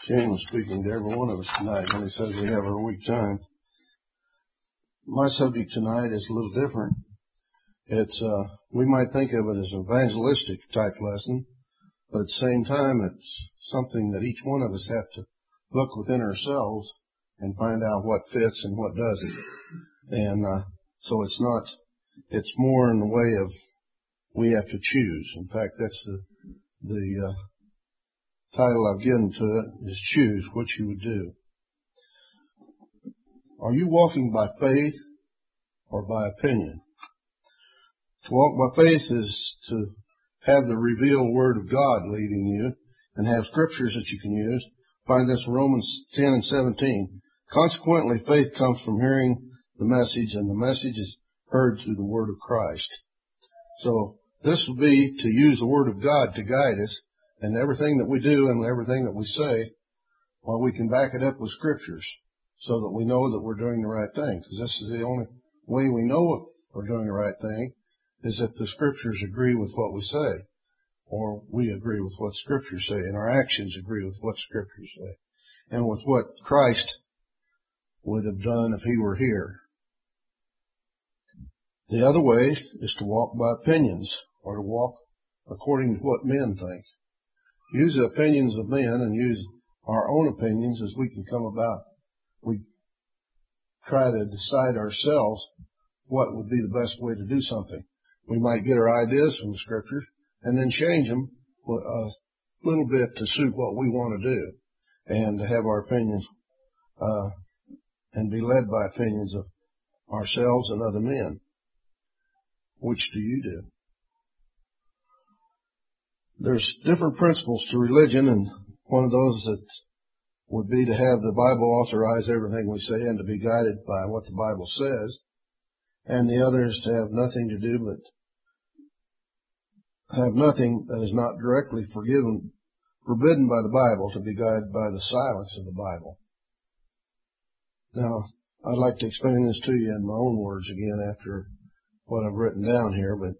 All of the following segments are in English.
King was speaking to every one of us tonight when he says we have our week time. My subject tonight is a little different. It's, we might think of it as an evangelistic type lesson, but at the same time, it's something that each one of us have to look within ourselves and find out what fits and what doesn't. And, so it's more in the way of we have to choose. In fact, that's the title I've given to it is Choose What You Would Do. Are you walking by faith or by opinion? To walk by faith is to have the revealed Word of God leading you and have scriptures that you can use. Find this in Romans 10 and 17. Consequently, faith comes from hearing the message, and the message is heard through the Word of Christ. So this will be to use the Word of God to guide us, and everything that we do and everything that we say, well, we can back it up with scriptures so that we know that we're doing the right thing. Because this is the only way we know if we're doing the right thing is if the scriptures agree with what we say, or we agree with what scriptures say, and our actions agree with what scriptures say, and with what Christ would have done if he were here. The other way is to walk by opinions, or to walk according to what men think. Use the opinions of men and use our own opinions as we can come about. We try to decide ourselves what would be the best way to do something. We might get our ideas from the scriptures and then change them a little bit to suit what we want to do and to have our opinions and be led by opinions of ourselves and other men. Which do you do? There's different principles to religion, and one of those that would be to have the Bible authorize everything we say and to be guided by what the Bible says, and the other is to have nothing to do but have nothing that is not directly forbidden by the Bible, to be guided by the silence of the Bible. Now, I'd like to explain this to you in my own words again after what I've written down here, but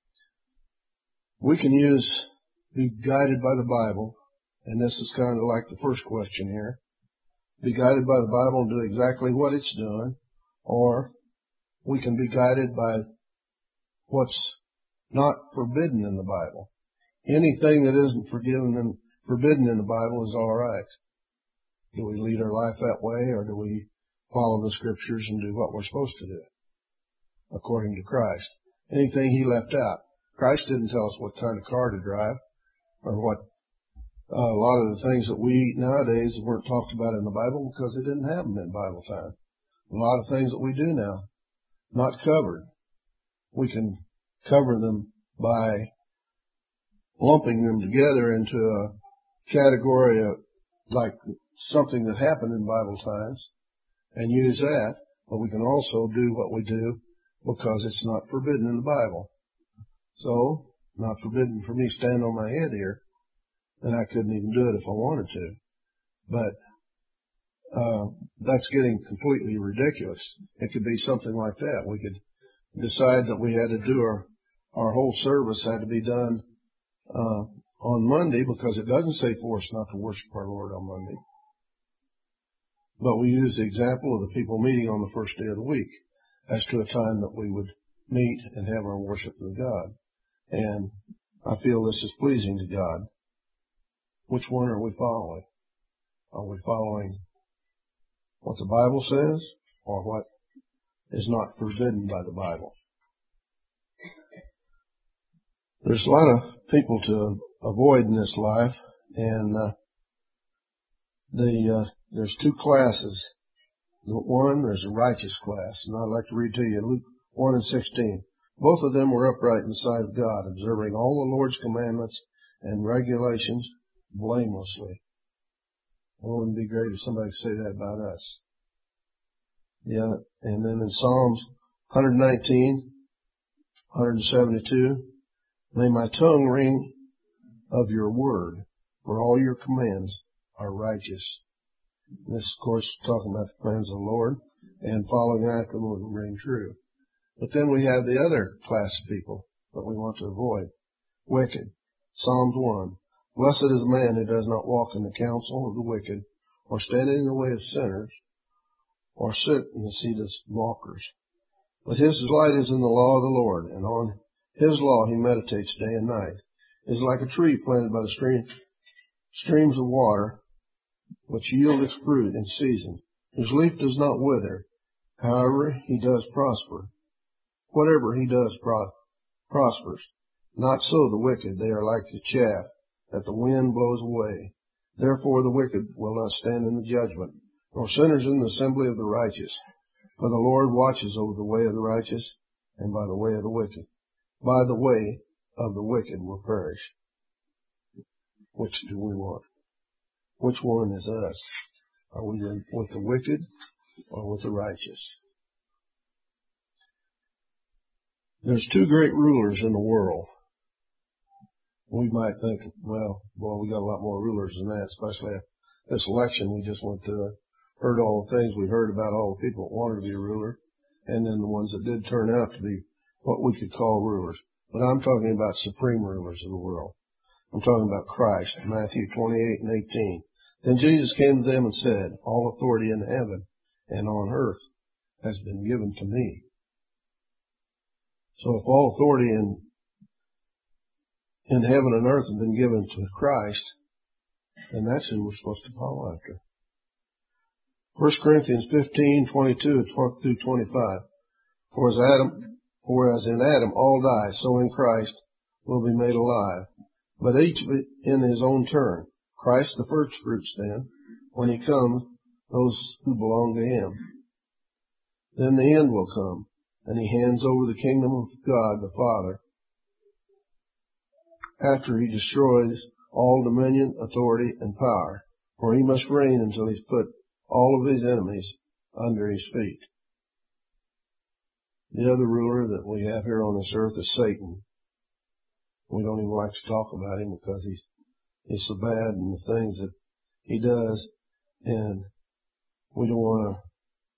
we can be guided by the Bible, and this is kind of like the first question here. Be guided by the Bible and do exactly what it's doing, or we can be guided by what's not forbidden in the Bible. Anything that isn't forbidden in the Bible is all right. Do we lead our life that way, or do we follow the scriptures and do what we're supposed to do according to Christ? Anything he left out. Christ didn't tell us what kind of car to drive, or what a lot of the things that we eat nowadays weren't talked about in the Bible because they didn't have them in Bible time. A lot of things that we do now, not covered. We can cover them by lumping them together into a category of like something that happened in Bible times and use that, but we can also do what we do because it's not forbidden in the Bible. So, not forbidden for me to stand on my head here, and I couldn't even do it if I wanted to. But that's getting completely ridiculous. It could be something like that. We could decide that we had to do our whole service had to be done on Monday because it doesn't say for us not to worship our Lord on Monday. But we use the example of the people meeting on the first day of the week as to a time that we would meet and have our worship with God. And I feel this is pleasing to God. Which one are we following? Are we following what the Bible says or what is not forbidden by the Bible? There's a lot of people to avoid in this life, and there's two classes. One, there's a righteous class, and I'd like to read to you Luke 1 and 16. Both of them were upright in the sight of God, observing all the Lord's commandments and regulations blamelessly. Well, wouldn't it be great if somebody could say that about us? Yeah, and then in Psalms 119, 172, may my tongue ring of your word, for all your commands are righteous. And this, of course, talking about the commands of the Lord, and following after them will ring true. But then we have the other class of people that we want to avoid. Wicked. Psalms 1. Blessed is the man who does not walk in the counsel of the wicked, or stand in the way of sinners, or sit in the seat of mockers. But his delight is in the law of the Lord, and on his law he meditates day and night. It is like a tree planted by the streams of water, which yieldeth fruit in season, whose leaf does not wither. However he does prosper. Whatever he does prospers. Not so the wicked, they are like the chaff that the wind blows away. Therefore the wicked will not stand in the judgment, nor sinners in the assembly of the righteous. For the Lord watches over the way of the righteous, and by the way of the wicked will perish. Which do we want? Which one is us? Are we with the wicked or with the righteous? There's two great rulers in the world. We might think, well, boy, we got a lot more rulers than that, especially this election we just went through. Heard all the things we heard about all the people that wanted to be a ruler, and then the ones that did turn out to be what we could call rulers. But I'm talking about supreme rulers of the world. I'm talking about Christ, Matthew 28 and 18. Then Jesus came to them and said, all authority in heaven and on earth has been given to me. So if all authority in heaven and earth has been given to Christ, then that's who we're supposed to follow after. 1 Corinthians 15:22 through 25. For as in Adam all die, so in Christ will be made alive, but each in his own turn. Christ the first fruits then, when he comes, those who belong to him. Then the end will come, and he hands over the kingdom of God the Father, after he destroys all dominion, authority, and power, for he must reign until he's put all of his enemies under his feet. The other ruler that we have here on this earth is Satan. We don't even like to talk about him because he's so bad in the things that he does, and we don't want to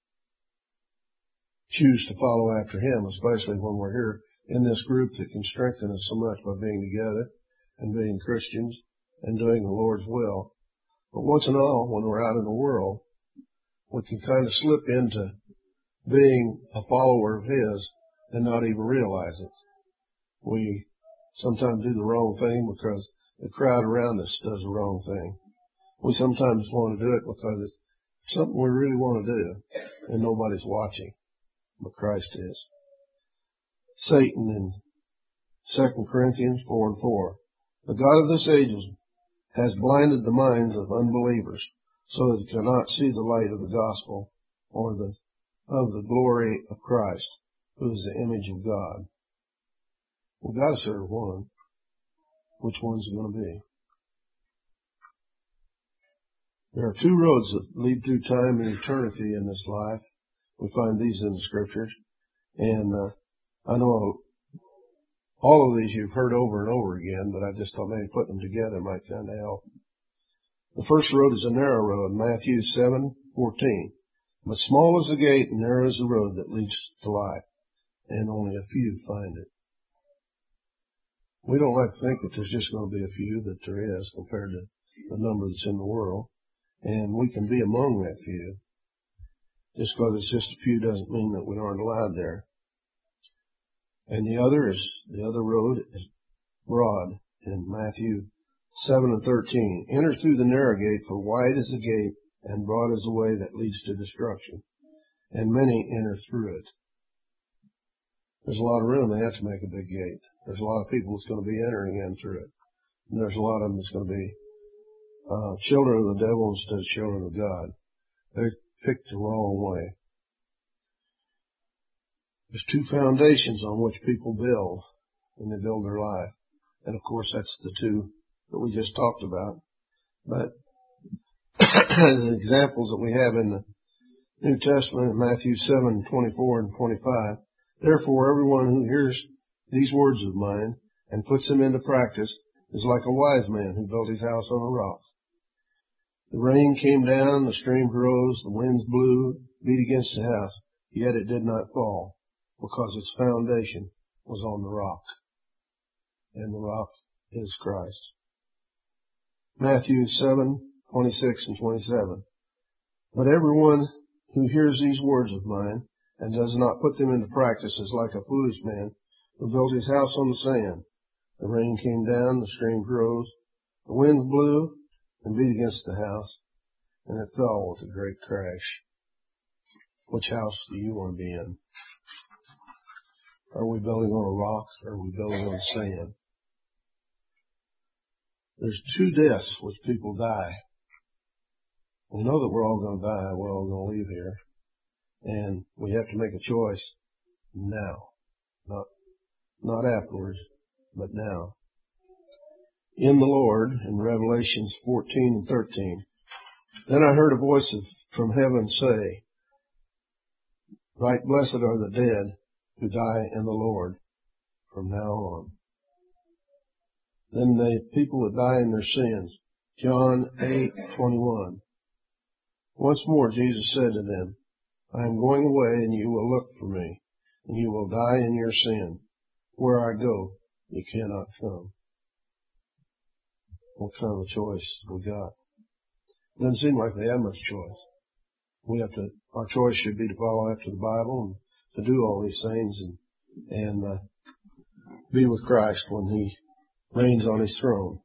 choose to follow after him, especially when we're here in this group that can strengthen us so much by being together and being Christians and doing the Lord's will. But once in a while, when we're out in the world, we can kind of slip into being a follower of his and not even realize it. We sometimes do the wrong thing because the crowd around us does the wrong thing. We sometimes want to do it because it's something we really want to do and nobody's watching, but Christ is. Satan in 2 Corinthians 4:4. The God of this age has blinded the minds of unbelievers so that they cannot see the light of the gospel or of the glory of Christ, who is the image of God. We've got to serve one. Which one's it going to be? There are two roads that lead through time and eternity in this life. We find these in the scriptures. And I know all of these you've heard over and over again, but I just thought maybe putting them together might kind of help. The first road is a narrow road, Matthew 7:14. But small is the gate and narrow is the road that leads to life, and only a few find it. We don't like to think that there's just going to be a few, but there is compared to the number that's in the world. And we can be among that few. Just because it's just a few doesn't mean that we aren't allowed there. And the other road is broad in Matthew 7:13. Enter through the narrow gate, for wide is the gate and broad is the way that leads to destruction, and many enter through it. There's a lot of room. They have to make a big gate. There's a lot of people that's going to be entering in through it. And there's a lot of them that's going to be children of the devil instead of children of God. They picked the wrong way. There's two foundations on which people build when they build their life. And of course that's the two that we just talked about. But as examples that we have in the New Testament in Matthew 7:24 and 25, therefore everyone who hears these words of mine and puts them into practice is like a wise man who built his house on a rock. The rain came down, the streams rose, the winds blew, beat against the house, yet it did not fall, because its foundation was on the rock. And the rock is Christ. Matthew 7:26 and 27. But everyone who hears these words of mine and does not put them into practice is like a foolish man who built his house on the sand. The rain came down, the streams rose, the wind blew and beat against the house, and it fell with a great crash. Which house do you want to be in? Are we building on a rock, or are we building on sand? There's two deaths which people die. We know that we're all going to die. We're all going to leave here. And we have to make a choice now. Not afterwards, but now. In the Lord, in Revelations 14 and 13, then I heard a voice from heaven say, right blessed are the dead who die in the Lord from now on. Then the people that die in their sins. John 8:21. Once more Jesus said to them, I am going away, and you will look for me, and you will die in your sin. Where I go, you cannot come. What kind of a choice we got? Doesn't seem like we have much choice. Our choice should be to follow after the Bible and to do all these things and be with Christ when He reigns on His throne.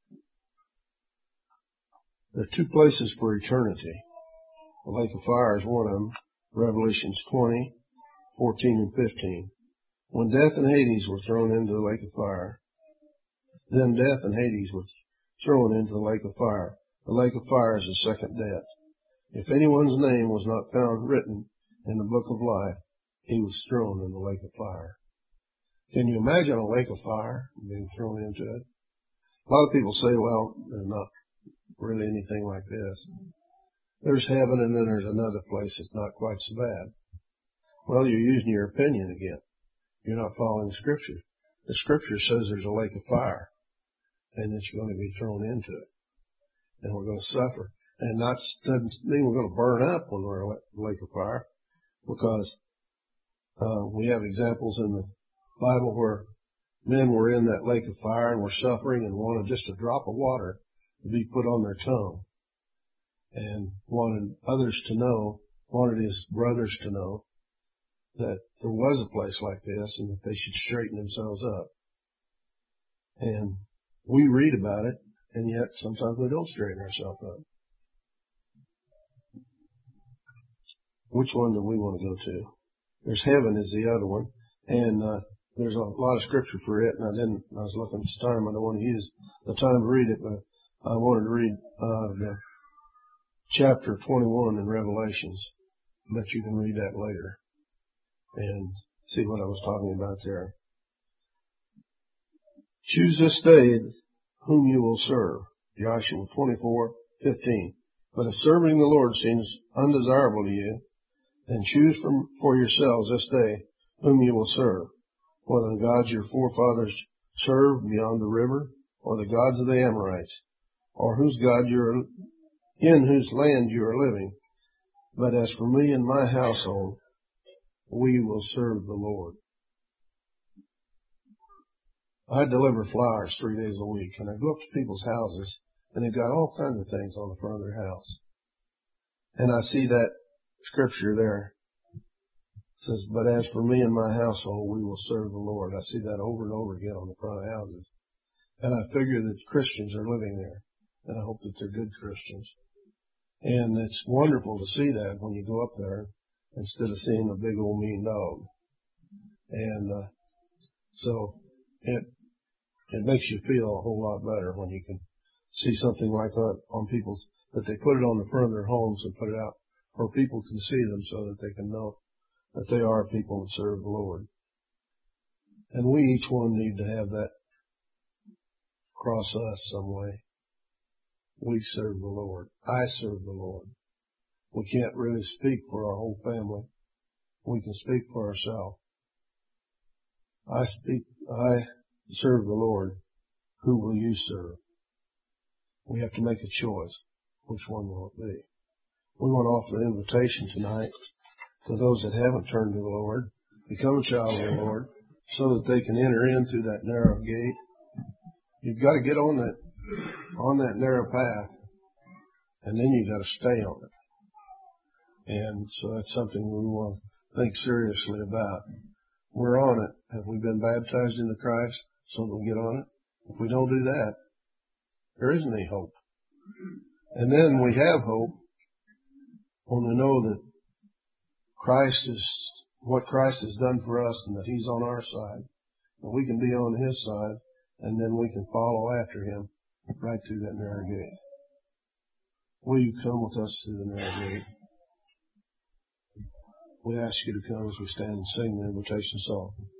There are two places for eternity. The lake of fire is one of them. Revelations 20:14 and 15. When death and Hades were thrown into the lake of fire, then death and Hades were thrown into the lake of fire. The lake of fire is the second death. If anyone's name was not found written in the book of life, he was thrown in the lake of fire. Can you imagine a lake of fire being thrown into it? A lot of people say, well, there's not really anything like this. There's heaven, and then there's another place that's not quite so bad. Well, you're using your opinion again. You're not following Scripture. The Scripture says there's a lake of fire, and that you're going to be thrown into it, and we're going to suffer. And that doesn't mean we're going to burn up when we're in the lake of fire, because we have examples in the Bible where men were in that lake of fire and were suffering and wanted just a drop of water to be put on their tongue, and wanted his brothers to know that there was a place like this and that they should straighten themselves up. And we read about it, and yet sometimes we don't straighten ourselves up. Which one do we want to go to? There's heaven is the other one, and there's a lot of scripture for it, and I was looking at this time, I don't want to use the time to read it, but I wanted to read the chapter 21 in Revelations, but you can read that later and see what I was talking about there. Choose this day whom you will serve. Joshua 24:15. But if serving the Lord seems undesirable to you, then choose for yourselves this day whom you will serve, whether the gods your forefathers served beyond the river, or the gods of the Amorites, or whose God in whose land you are living. But as for me and my household, we will serve the Lord. I deliver flowers 3 days a week, and I go up to people's houses, and they've got all kinds of things on the front of their house. And I see that scripture there. It says, but as for me and my household, we will serve the Lord. I see that over and over again on the front of houses. And I figure that Christians are living there, and I hope that they're good Christians. And it's wonderful to see that when you go up there, instead of seeing a big old mean dog. And so it makes you feel a whole lot better when you can see something like that on people's, that they put it on the front of their homes and put it out where people can see them so that they can know that they are people that serve the Lord. And we each one need to have that cross us some way. We serve the Lord. I serve the Lord. We can't really speak for our whole family. We can speak for ourselves. I serve the Lord. Who will you serve? We have to make a choice. Which one will it be? We want to offer an invitation tonight to those that haven't turned to the Lord, become a child of the Lord, so that they can enter in through that narrow gate. You've got to get on that on that narrow path, and then you got to stay on it. And so that's something we want to think seriously about. We're on it. Have we been baptized into Christ so that we get on it? If we don't do that, there isn't any hope. And then we have hope when we know that what Christ has done for us and that He's on our side, and we can be on His side, and then we can follow after Him right through that narrow gate. Will you come with us through the narrow gate? We ask you to come as we stand and sing the invitation song.